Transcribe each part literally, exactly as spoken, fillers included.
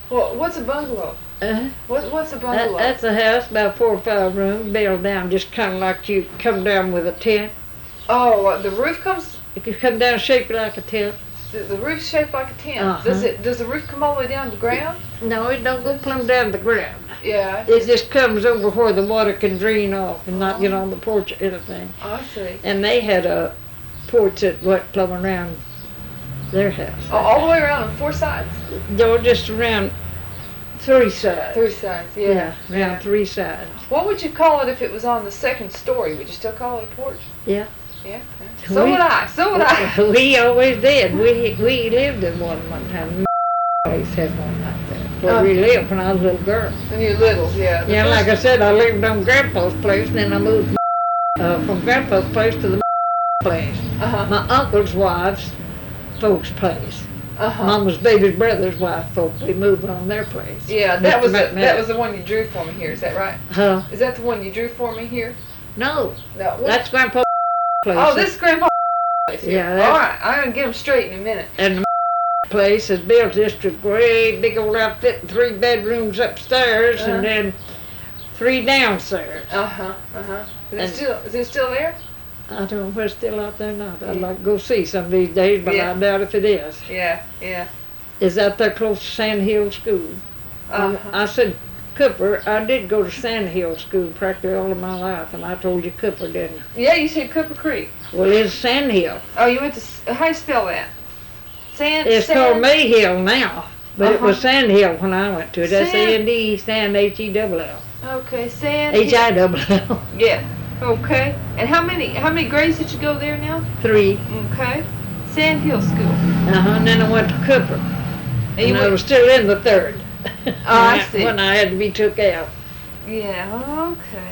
Well, what's a bungalow? Uh, What, what's a that, bungalow? that's a house, about four or five rooms, built down, just kind of like you come down with a tent. Oh, uh, the roof comes. If you come down shaped like a tent. The, the roof's shaped like a tent. Uh-huh. Does it? Does the roof come all the way down to the ground? No, it don't go plumb down the ground. Yeah. It just comes over where the water can drain off and not get on the porch or anything. I see. And they had a porch that went plumb around their house. Oh, all the way around on four sides. They were just around three sides. Three sides. Yeah. Yeah, around yeah. three sides. What would you call it if it was on the second story? Would you still call it a porch? Yeah. Yeah. yeah. So We- would I. So would I. We always did. We we lived in one one time. Always had one like that. Where Oh. we lived when I was a little girl. When you're little, yeah. The Yeah, first- like I said, I lived on Grandpa's place, and then I moved uh, from Grandpa's place to the place. Uh-huh. My uncle's wife's folks' place. Uh-huh. Mama's baby's brother's wife folks. We moved on their place. Yeah, that was the, Mister that McMahon. was the one you drew for me here. Is that right? Huh? Is that the one you drew for me here? No, No. what- that's Grandpa's place. Oh, this is Grandpa's place here. Yeah, that- All right, I'm gonna get them straight in a minute. And the place is built just a great big old outfit, three bedrooms upstairs, Uh-huh. and then three downstairs. Uh huh. Uh huh. Is it And- still? Is it still there? I don't know if it's still out there or not. I'd Yeah. like to go see some of these days, but Yeah. I doubt if it is. Yeah. Yeah. Is out there close to Sand Hill School. Uh-huh. I said, Cooper, I did go to Sand Hill School practically all of my life, and I told you Cooper, didn't I? Yeah, you said Cooper Creek. Well, it's Sand Hill. Oh, you went to. s- How you spell that? Sand. It's sand? called Mayhill now, but it was Uh-huh. Sand Hill when I went to it. S Sand- A N D, Sand, H E double L. Okay, Sand. H I double L. Yeah. Okay. And how many how many grades did you go there now? Three. Okay. Sand Hill School. Uh-huh, and then I went to Cooper. And you And I went- was still in the third. Oh, I when see. When I had to be took out. Yeah. Okay.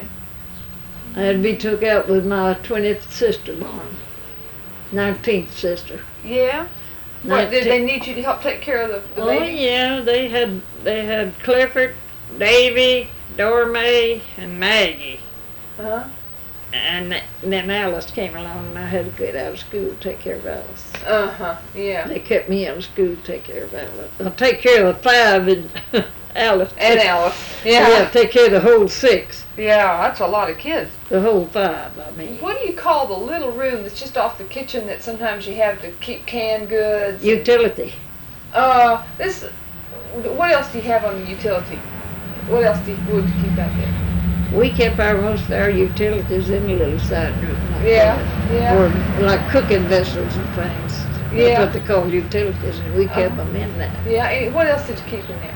I had to be took out with my twentieth sister born. Nineteenth sister. Yeah. What, did Nineteen- they need you to help take care of the, the Oh baby? yeah, they had they had Clifford, Davy, Dormay, and Maggie, Uh-huh. and th- then Alice came along, and I had to get out of school to take care of Alice. Uh-huh. Yeah. They kept me out of school to take care of Alice. I'll take care of the five and Alice. And Alice. Yeah. Yeah. take care of the whole six, Yeah, that's a lot of kids. the whole five. I mean, What do you call the little room that's just off the kitchen that sometimes you have to keep canned goods? utility. Uh, this. What else do you have on the utility? What else do you, would you keep out there? We kept our most of our utilities in a little side room. Like Yeah, that. yeah. Or like cooking vessels and things. Yeah. That's what they call utilities, and we kept Uh-huh. them in that. Yeah. And what else did you keep in there?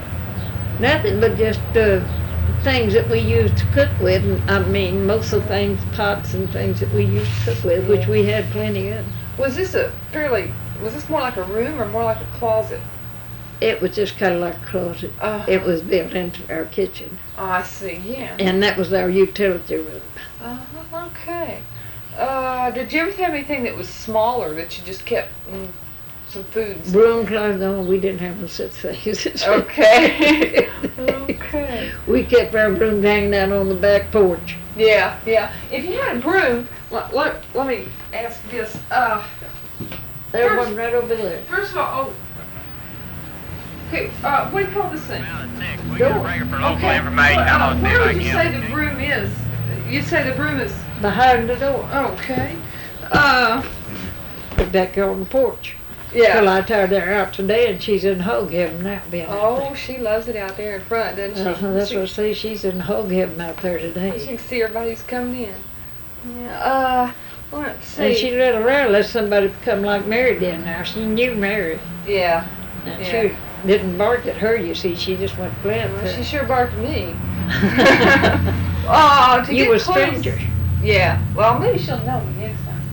Nothing but just uh, things that we used to cook with. And, I mean, most of the things, pots and things that we used to cook with, which Yeah. we had plenty of. Was this a fairly? Was this more like a room or more like a closet? It was just kind of like a closet. Uh, It was built into our kitchen, Oh, I see. Yeah. and that was our utility room. Uh, okay. Uh, did you ever have anything that was smaller that you just kept mm, some food? and stuff? Broom closet, no, we didn't have no such things. Okay. Okay. We kept our brooms hanging out on the back porch. Yeah, yeah. If you had a broom, let, let, let me ask this. Uh, There First- one right over there. first of all, oh. Okay, uh, what do you call this thing? We got a record for local Okay. information. Well, I'm uh, gonna see where if I would you say can. the broom is? You say the broom is, Behind the door. okay. Uh, Back on the porch. Well, yeah. I tired her out today, and she's in hog heaven now. Being Oh, she loves it out there in front, doesn't she? uh-huh, that's she, what I say. She's in hog heaven out there she today. can see everybody who's coming in. Yeah, uh, let's see. And she let around let somebody become like Mary did now. She knew Mary. Yeah. And Yeah. she didn't bark at her, you see. She just went glad Well, to she her. sure barked at me. Oh, to You get were a close- stranger. Yeah. Well, maybe she'll know me next